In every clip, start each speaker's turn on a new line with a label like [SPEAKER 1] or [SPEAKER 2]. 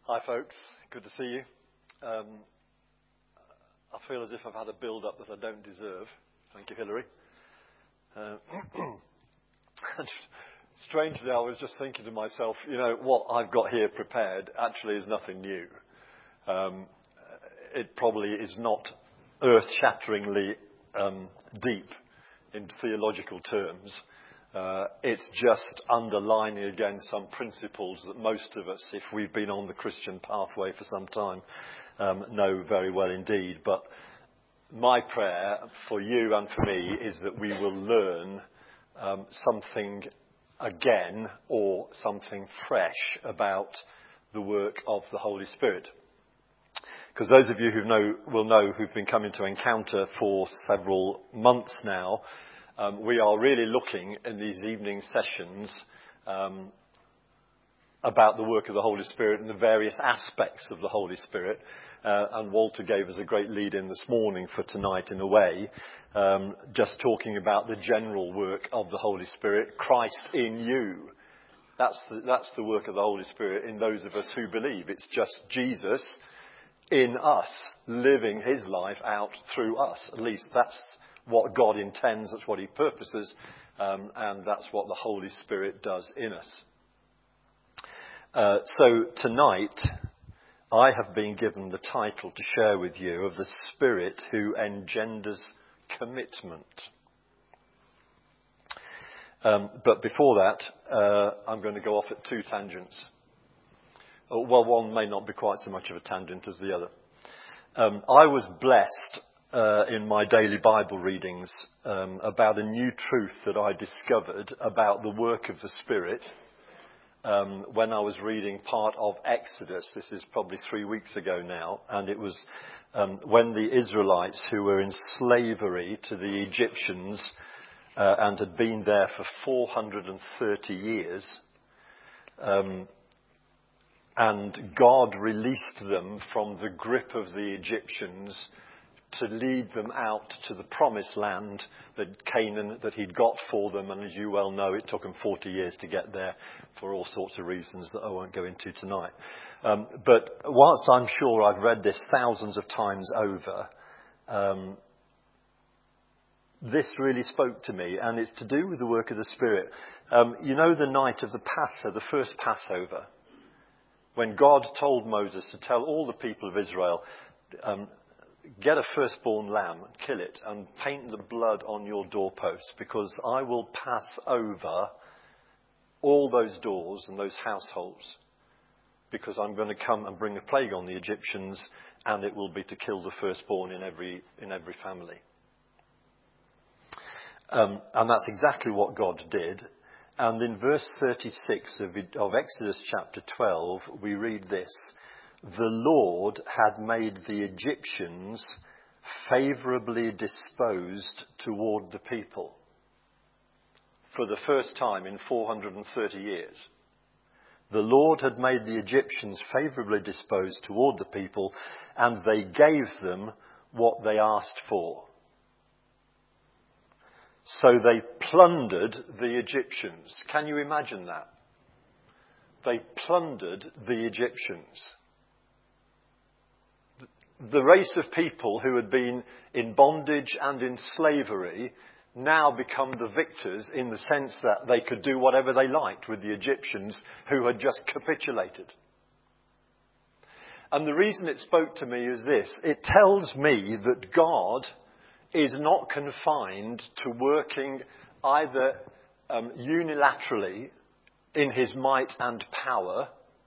[SPEAKER 1] Hi folks, good to see you. I feel as if I've had a build-up that I don't deserve. Thank you, Hilary. Strangely, I was just thinking to myself, what I've got here prepared actually is nothing new. It probably is not earth-shatteringly deep in theological terms. It's just underlining again some principles that most of us, if we've been on the Christian pathway for some time, know very well indeed. But my prayer for you and for me is that we will learn something again or something fresh about the work of the Holy Spirit. Because those of you will know who've been coming to Encounter for several months now, we are really looking in these evening sessions about the work of the Holy Spirit and the various aspects of the Holy Spirit. And Walter gave us a great lead in this morning for tonight in a way, just talking about the general work of the Holy Spirit, Christ in you. That's the work of the Holy Spirit in those of us who believe. It's just Jesus in us, living his life out through us. At least that's what God intends, that's what he purposes, and that's what the Holy Spirit does in us. So tonight, I have been given the title to share with you of the Spirit who engenders commitment. But before that, I'm going to go off at two tangents. Well, one may not be quite so much of a tangent as the other. I was blessed in my daily Bible readings about a new truth that I discovered about the work of the Spirit when I was reading part of Exodus. This is probably 3 weeks ago now, and it was when the Israelites, who were in slavery to the Egyptians and had been there for 430 years, and God released them from the grip of the Egyptians to lead them out to the promised land, that Canaan, that he'd got for them. And as you well know, it took them 40 years to get there for all sorts of reasons that I won't go into tonight. But whilst I'm sure I've read this thousands of times over, this really spoke to me, and it's to do with the work of the Spirit. The night of the first Passover, when God told Moses to tell all the people of Israel, get a firstborn lamb, kill it, and paint the blood on your doorposts, because I will pass over all those doors and those households, because I'm going to come and bring a plague on the Egyptians, and it will be to kill the firstborn in every family. And that's exactly what God did. And in verse 36 of Exodus chapter 12, we read this: the Lord had made the Egyptians favourably disposed toward the people. For the first time in 430 years. The Lord had made the Egyptians favourably disposed toward the people, and they gave them what they asked for. So they plundered the Egyptians. Can you imagine that? They plundered the Egyptians. The race of people who had been in bondage and in slavery now become the victors, in the sense that they could do whatever they liked with the Egyptians who had just capitulated. And the reason it spoke to me is this: it tells me that God is not confined to working either unilaterally in his might and power.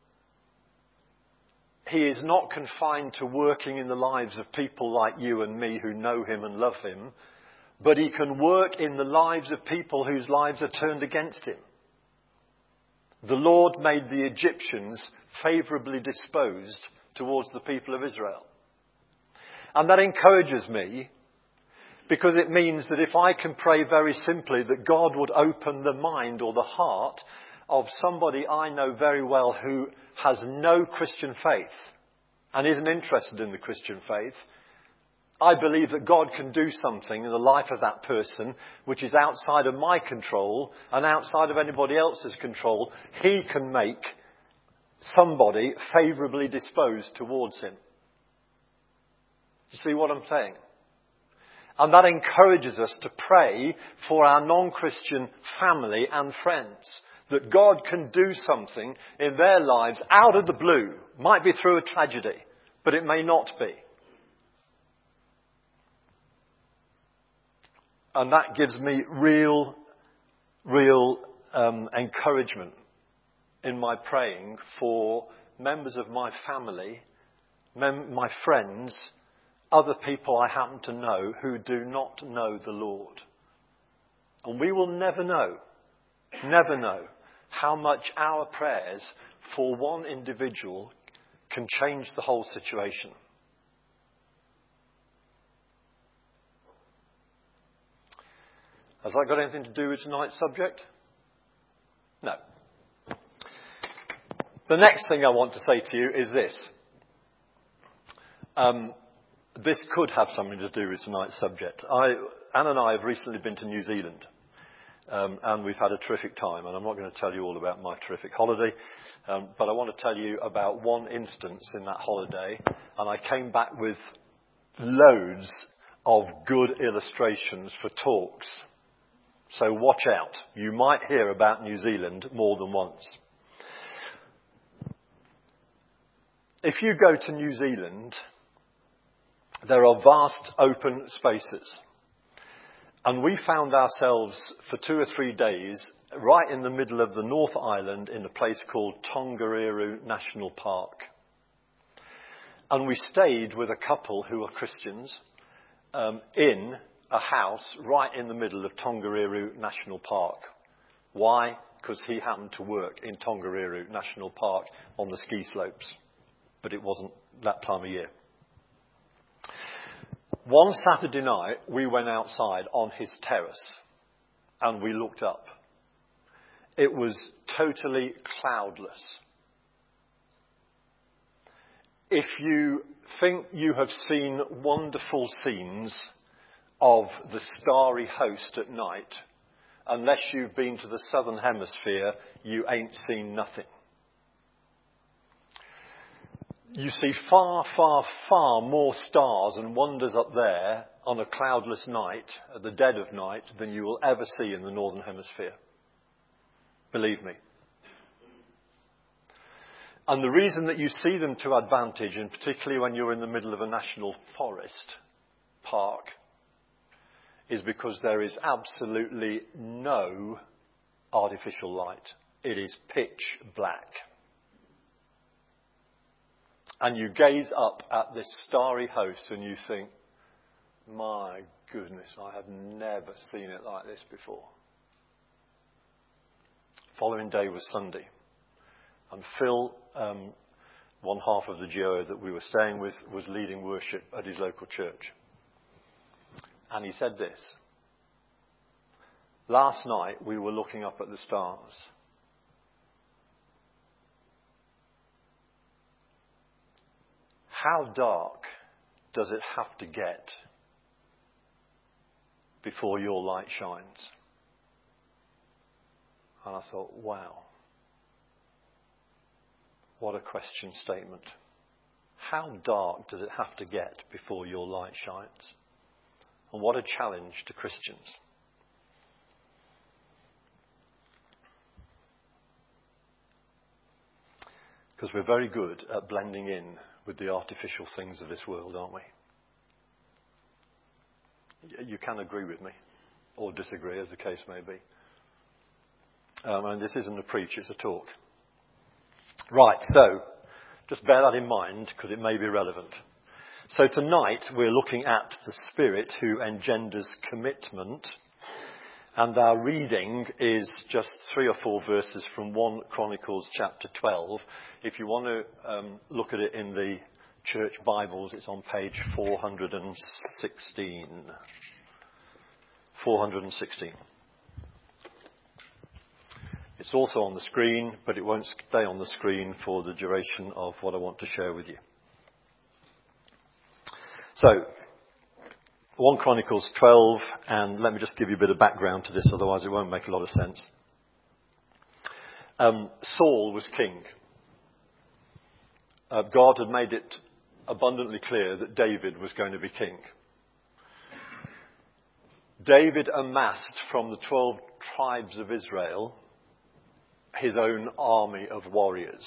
[SPEAKER 1] He is not confined to working in the lives of people like you and me who know him and love him, but he can work in the lives of people whose lives are turned against him. The Lord made the Egyptians favourably disposed towards the people of Israel. And that encourages me, because it means that if I can pray very simply that God would open the mind or the heart of somebody I know very well who has no Christian faith and isn't interested in the Christian faith, I believe that God can do something in the life of that person which is outside of my control and outside of anybody else's control. He can make somebody favourably disposed towards him. You see what I'm saying? And that encourages us to pray for our non-Christian family and friends, that God can do something in their lives out of the blue. Might be through a tragedy, but it may not be. And that gives me real encouragement in my praying for members of my family, my friends, other people I happen to know who do not know the Lord. And we will never know how much our prayers for one individual can change the whole situation. Has that got anything to do with tonight's subject? No. The next thing I want to say to you is this. This could have something to do with tonight's subject. Anne and I have recently been to New Zealand. And we've had a terrific time. And I'm not going to tell you all about my terrific holiday. But I want to tell you about one instance in that holiday. And I came back with loads of good illustrations for talks. So watch out. You might hear about New Zealand more than once. If you go to New Zealand, there are vast open spaces. And we found ourselves for 2 or 3 days right in the middle of the North Island in a place called Tongariro National Park. And we stayed with a couple who are Christians in a house right in the middle of Tongariro National Park. Why? Because he happened to work in Tongariro National Park on the ski slopes. But it wasn't that time of year. One Saturday night, we went outside on his terrace and we looked up. It was totally cloudless. If you think you have seen wonderful scenes of the starry host at night, unless you've been to the southern hemisphere, you ain't seen nothing. You see far, far, far more stars and wonders up there on a cloudless night, at the dead of night, than you will ever see in the northern hemisphere. Believe me. And the reason that you see them to advantage, and particularly when you're in the middle of a national forest park, is because there is absolutely no artificial light. It is pitch black. And you gaze up at this starry host and you think, my goodness, I have never seen it like this before. Following day was Sunday. And Phil, one half of the duo that we were staying with, was leading worship at his local church. And he said this. Last night we were looking up at the stars. How dark does it have to get before your light shines? And I thought, wow, what a question statement. How dark does it have to get before your light shines? And what a challenge to Christians. Because we're very good at blending in with the artificial things of this world, aren't we? You can agree with me, or disagree, as the case may be. And this isn't a preach, it's a talk. Right, so, just bear that in mind, because it may be relevant. So tonight, we're looking at the Spirit who engenders commitment. And our reading is just 3 or 4 verses from 1 Chronicles chapter 12. If you want to look at it in the church Bibles, it's on page 416. 416. It's also on the screen, but it won't stay on the screen for the duration of what I want to share with you. So, 1 Chronicles 12, and let me just give you a bit of background to this, otherwise it won't make a lot of sense. Saul was king. God had made it abundantly clear that David was going to be king. David amassed from the 12 tribes of Israel his own army of warriors.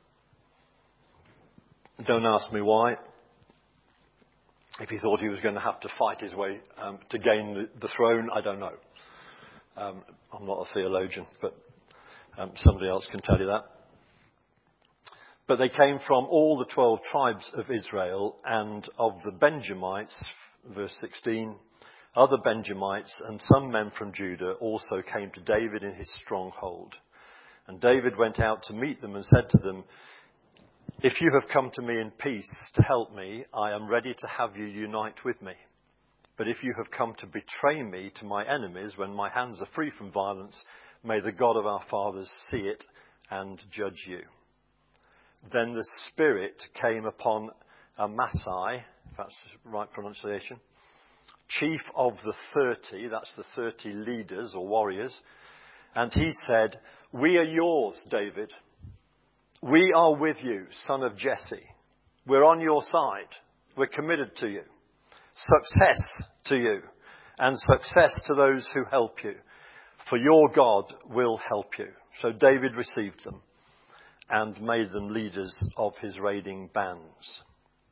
[SPEAKER 1] Don't ask me why. If he thought he was going to have to fight his way to gain the throne, I don't know. I'm not a theologian, but somebody else can tell you that. But they came from all the 12 tribes of Israel, and of the Benjamites, verse 16, other Benjamites and some men from Judah also came to David in his stronghold. And David went out to meet them and said to them, "If you have come to me in peace to help me, I am ready to have you unite with me. But if you have come to betray me to my enemies when my hands are free from violence, may the God of our fathers see it and judge you." Then the Spirit came upon Amasai, if that's the right pronunciation, chief of the 30, that's the 30 leaders or warriors, and he said, "We are yours, David. We are with you, son of Jesse. We're on your side. We're committed to you. Success to you, and success to those who help you, for your God will help you." So David received them and made them leaders of his raiding bands.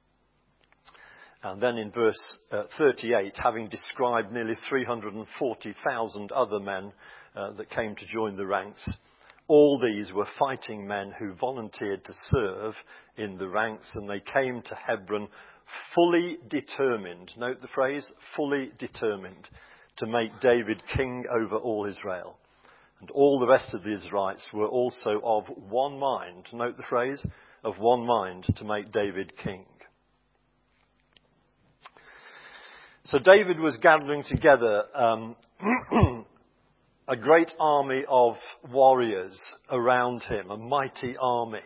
[SPEAKER 1] And then in verse 38, having described nearly 340,000 other men that came to join the ranks, all these were fighting men who volunteered to serve in the ranks, and they came to Hebron fully determined, note the phrase, fully determined, to make David king over all Israel. And all the rest of the Israelites were also of one mind, note the phrase, of one mind to make David king. So David was gathering together a great army of warriors around him, a mighty army.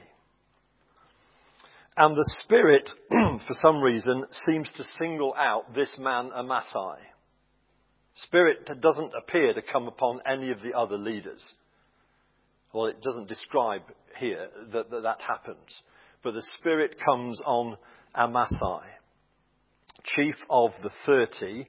[SPEAKER 1] And the Spirit, for some reason, seems to single out this man Amasai. Spirit doesn't appear to come upon any of the other leaders. Well, it doesn't describe here that happens. But the Spirit comes on Amasai, chief of the 30,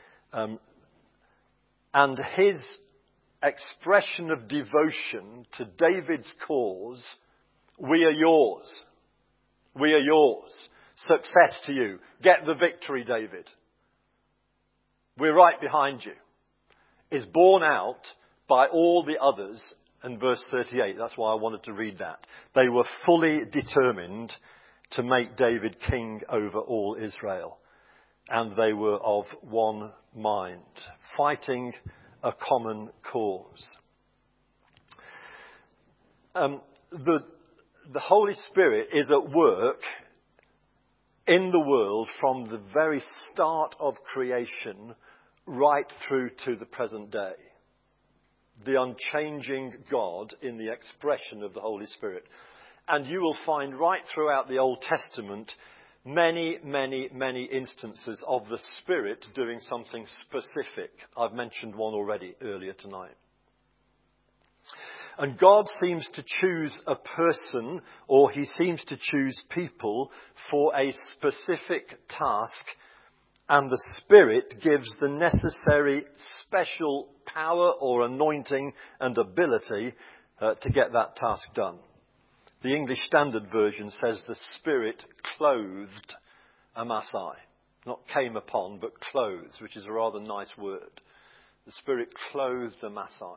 [SPEAKER 1] and his expression of devotion to David's cause, "We are yours. We are yours. Success to you. Get the victory, David. We're right behind you," is borne out by all the others in verse 38. That's why I wanted to read that. They were fully determined to make David king over all Israel. And they were of one mind, fighting a common cause. The Holy Spirit is at work in the world from the very start of creation right through to the present day. The unchanging God in the expression of the Holy Spirit. And you will find right throughout the Old Testament many, many, many instances of the Spirit doing something specific. I've mentioned one already earlier tonight. And God seems to choose a person, or he seems to choose people for a specific task, and the Spirit gives the necessary special power or anointing and ability to get that task done. The English Standard Version says the Spirit clothed Amasai. Not came upon, but clothed, which is a rather nice word. The Spirit clothed Amasai.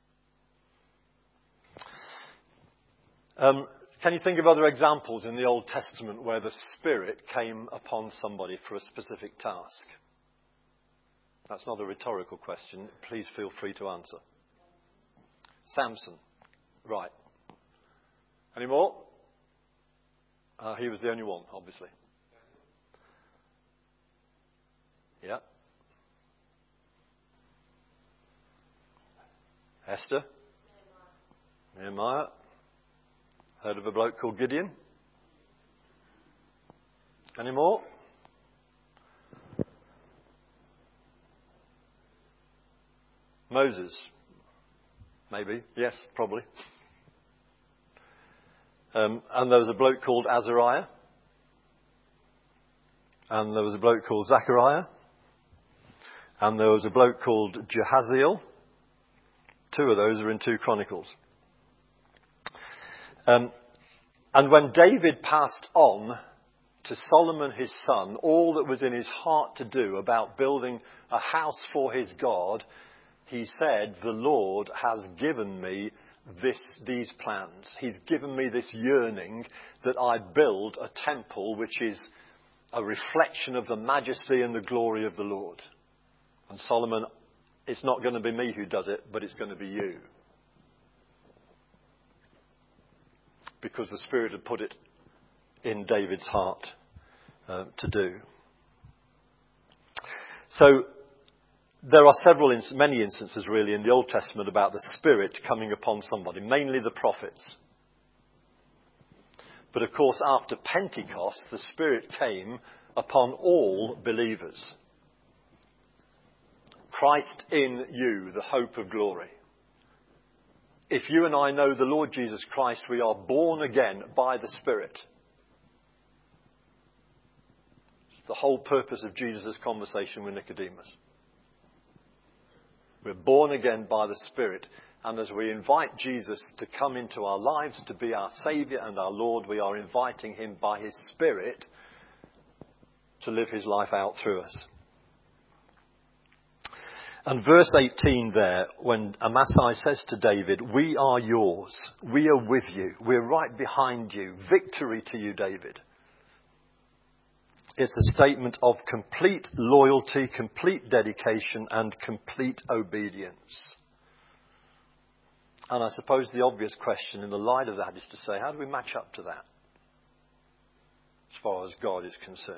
[SPEAKER 1] Can you think of other examples in the Old Testament where the Spirit came upon somebody for a specific task? That's not a rhetorical question. Please feel free to answer. Samson. Right. Any more? He was the only one, obviously. Yeah. Esther. Nehemiah. Heard of a bloke called Gideon? Any more? Moses. Maybe. Yes, probably. And there was a bloke called Azariah. And there was a bloke called Zechariah. And there was a bloke called Jehaziel. 2 of those are in 2 Chronicles. And when David passed on to Solomon his son all that was in his heart to do about building a house for his God, he said, the Lord has given me these plans. He's given me this yearning that I build a temple which is a reflection of the majesty and the glory of the Lord. And Solomon, it's not going to be me who does it, but it's going to be you. Because the Spirit had put it in David's heart to do. So there are many instances really in the Old Testament about the Spirit coming upon somebody, mainly the prophets. But of course, after Pentecost, the Spirit came upon all believers. Christ in you, the hope of glory. If you and I know the Lord Jesus Christ, we are born again by the Spirit. It's the whole purpose of Jesus' conversation with Nicodemus. We're born again by the Spirit. And as we invite Jesus to come into our lives, to be our Saviour and our Lord, we are inviting him by his Spirit to live his life out through us. And verse 18 there, when Amasai says to David, we are yours, we are with you, we're right behind you, victory to you, David. It's a statement of complete loyalty, complete dedication, and complete obedience. And I suppose the obvious question in the light of that is to say, how do we match up to that as far as God is concerned?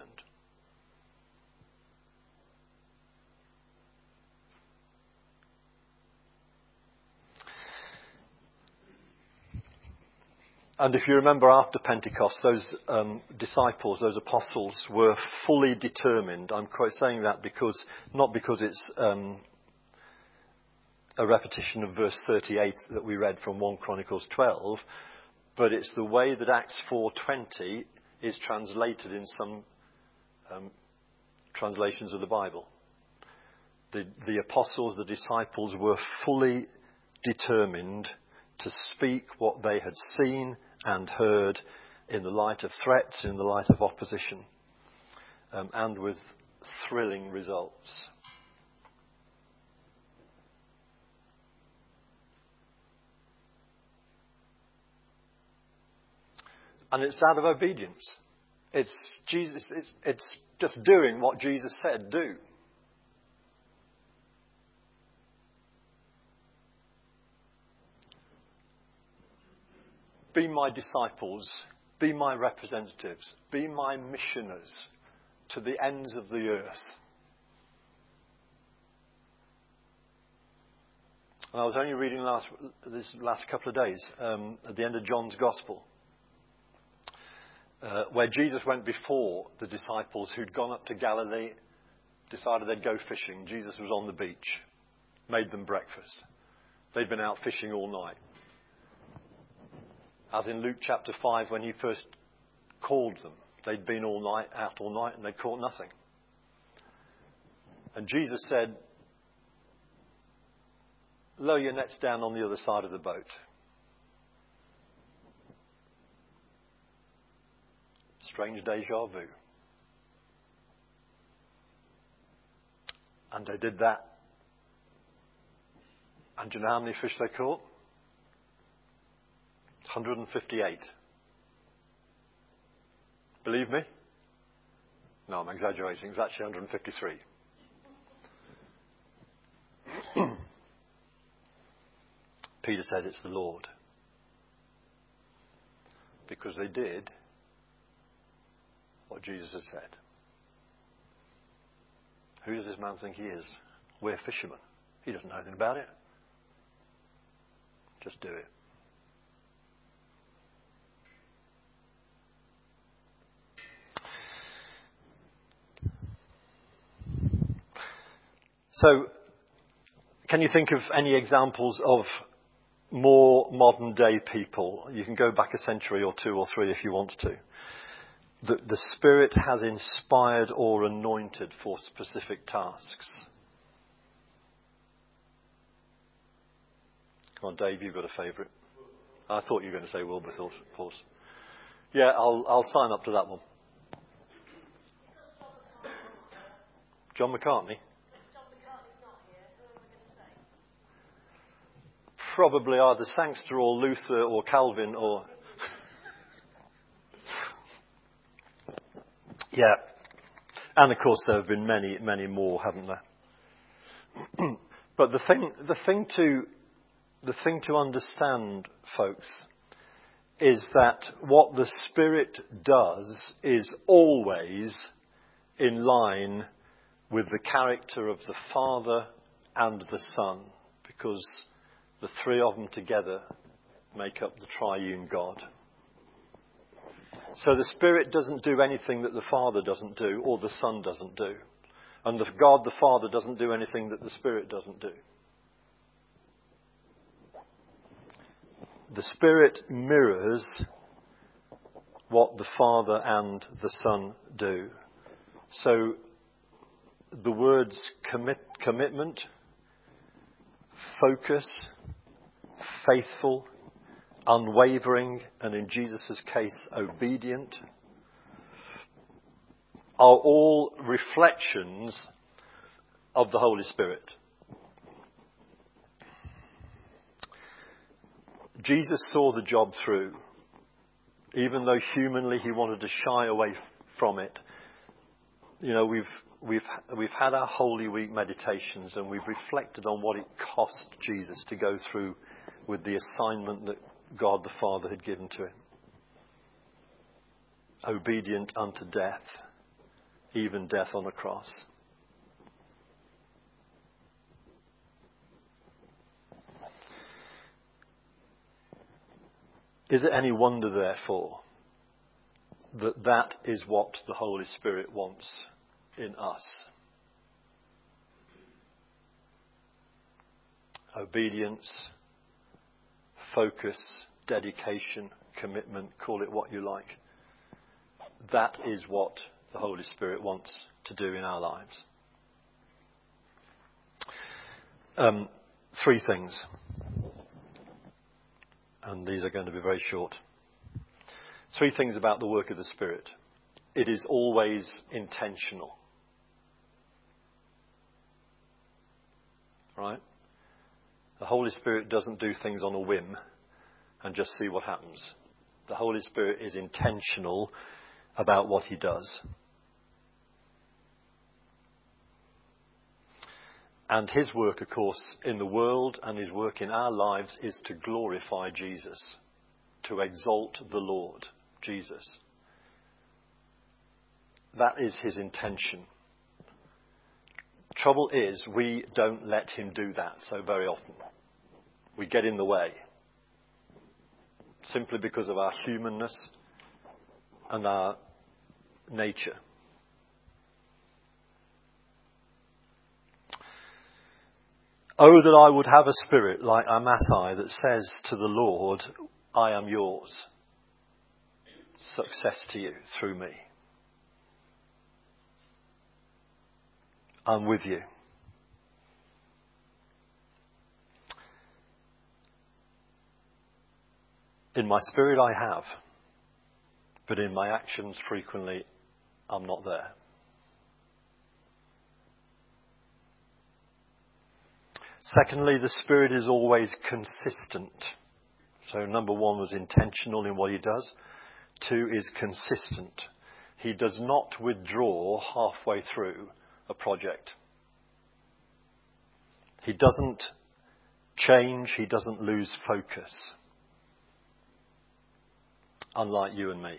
[SPEAKER 1] And if you remember after Pentecost, those disciples, those apostles were fully determined. I'm quite saying that not because it's a repetition of verse 38 that we read from 1 Chronicles 12, but it's the way that Acts 4:20 is translated in some translations of the Bible. The apostles, the disciples were fully determined to speak what they had seen and heard in the light of threats, in the light of opposition, and with thrilling results. And it's out of obedience. It's just doing what Jesus said do. Be my disciples, be my representatives, be my missioners to the ends of the earth. And I was only reading this last couple of days at the end of John's Gospel, where Jesus went before the disciples who'd gone up to Galilee, decided they'd go fishing. Jesus was on the beach, made them breakfast. They'd been out fishing all night. As in Luke chapter 5, when he first called them, they'd been out all night, and they'd caught nothing. And Jesus said, lower your nets down on the other side of the boat. Strange déjà vu. And they did that. And do you know how many fish they caught? 158. Believe me? No, I'm exaggerating. It's actually 153. Peter says it's the Lord. Because they did what Jesus had said. Who does this man think he is? We're fishermen. He doesn't know anything about it. Just do it. So, can you think of any examples of more modern day people, you can go back a century or two or three if you want to, the Spirit has inspired or anointed for specific tasks. Come on, Dave, you've got a favourite. I thought you were going to say Wilberforce. Yeah, I'll sign up to that one. John McCartney? Probably either Sangster or Luther or Calvin or... Yeah. And of course there have been many, many more, haven't there? But the thing to understand, folks, is that what the Spirit does is always in line with the character of the Father and the Son, because the three of them together make up the triune God. So the Spirit doesn't do anything that the Father doesn't do or the Son doesn't do. And God the Father doesn't do anything that the Spirit doesn't do. The Spirit mirrors what the Father and the Son do. So the words commitment, focus, faithful, unwavering, and in Jesus' case, obedient, are all reflections of the Holy Spirit. Jesus saw the job through, even though humanly he wanted to shy away from it. You know, we've had our Holy Week meditations and we've reflected on what it cost Jesus to go through with the assignment that God the Father had given to him. Obedient unto death, even death on a cross. Is it any wonder, therefore, that that is what the Holy Spirit wants in us? Obedience, focus, dedication, commitment, call it what you like. That is what the Holy Spirit wants to do in our lives. 3 things. And these are going to be very short. 3 things about the work of the Spirit. It is always intentional. Right? The Holy Spirit doesn't do things on a whim and just see what happens. The Holy Spirit is intentional about what he does. And his work, of course, in the world and his work in our lives is to glorify Jesus, to exalt the Lord, Jesus. That is his intention. Trouble is, we don't let him do that so very often. We get in the way, simply because of our humanness and our nature. Oh, that I would have a spirit like Amasai that says to the Lord, I am yours. Success to you through me. I'm with you. In my spirit I have, but in my actions frequently I'm not there. Secondly, the Spirit is always consistent. So number 1 was intentional in what he does. 2 is consistent. He does not withdraw halfway through a project. He doesn't change. He doesn't lose focus. Unlike you and me.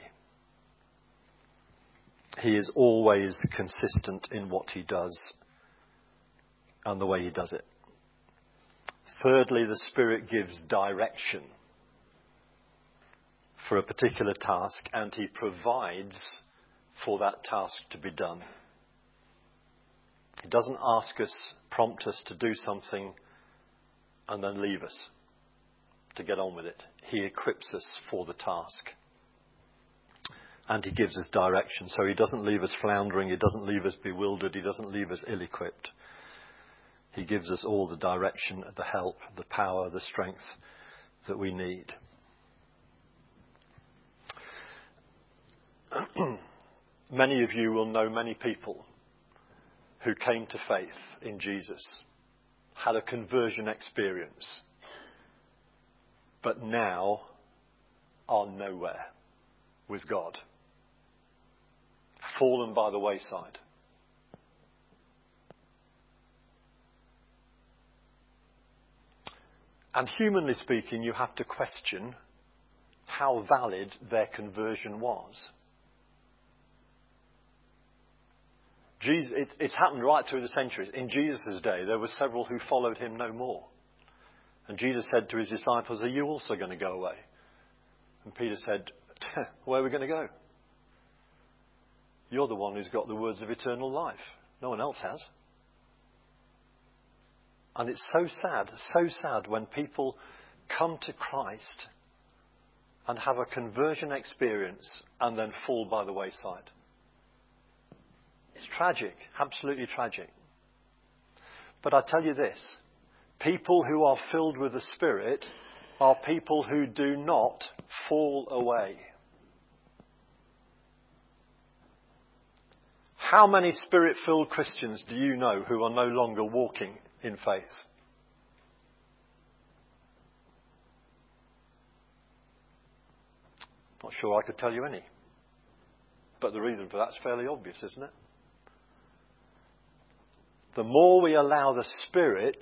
[SPEAKER 1] He is always consistent in what he does and the way he does it. Thirdly, the Spirit gives direction for a particular task and he provides for that task to be done. He doesn't ask us, prompt us to do something and then leave us. to get on with it. He equips us for the task. And he gives us direction. So he doesn't leave us floundering. He doesn't leave us bewildered. He doesn't leave us ill-equipped. He gives us all the direction, the help, the power, the strength that we need. Many of you will know many people who came to faith in Jesus, had a conversion experience, but now are nowhere with God. Fallen by the wayside. And humanly speaking, you have to question how valid their conversion was. It's happened right through the centuries. In Jesus' day, there were several who followed him no more. And Jesus said to his disciples, are you also going to go away? And Peter said, where are we going to go? You're the one who's got the words of eternal life. No one else has. And it's so sad when people come to Christ and have a conversion experience and then fall by the wayside. It's tragic, absolutely tragic. But I tell you this, people who are filled with the Spirit are people who do not fall away. How many Spirit-filled Christians do you know who are no longer walking in faith? Not sure I could tell you any. But the reason for that's fairly obvious, isn't it? The more we allow the Spirit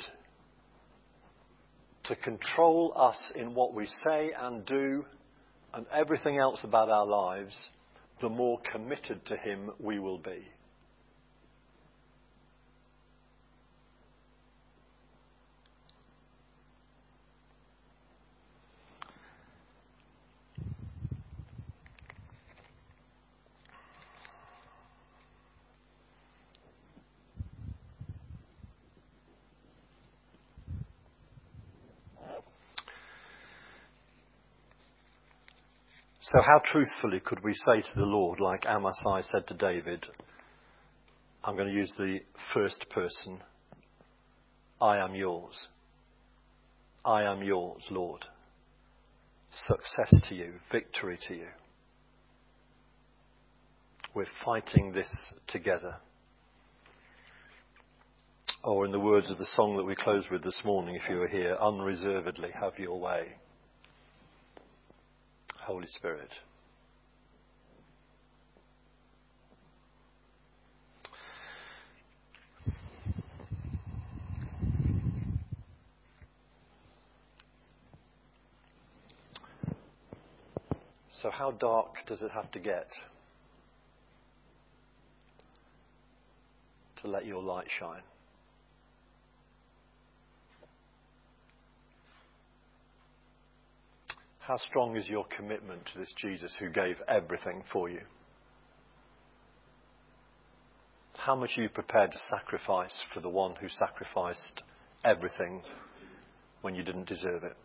[SPEAKER 1] to control us in what we say and do and everything else about our lives, the more committed to him we will be. So how truthfully could we say to the Lord, like Amasai said to David, I'm going to use the first person, I am yours. I am yours, Lord. Success to you, victory to you. We're fighting this together. Or in the words of the song that we closed with this morning, if you were here, unreservedly have your way. Holy Spirit. So how dark does it have to get to let your light shine? How strong is your commitment to this Jesus who gave everything for you? How much are you prepared to sacrifice for the one who sacrificed everything when you didn't deserve it?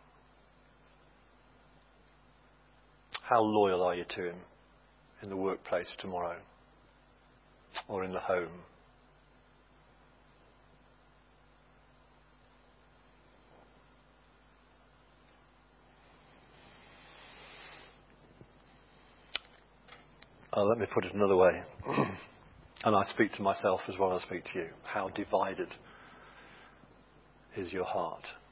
[SPEAKER 1] How loyal are you to him in the workplace tomorrow or in the home? Let me put it another way. And I speak to myself as well as I speak to you. How divided is your heart?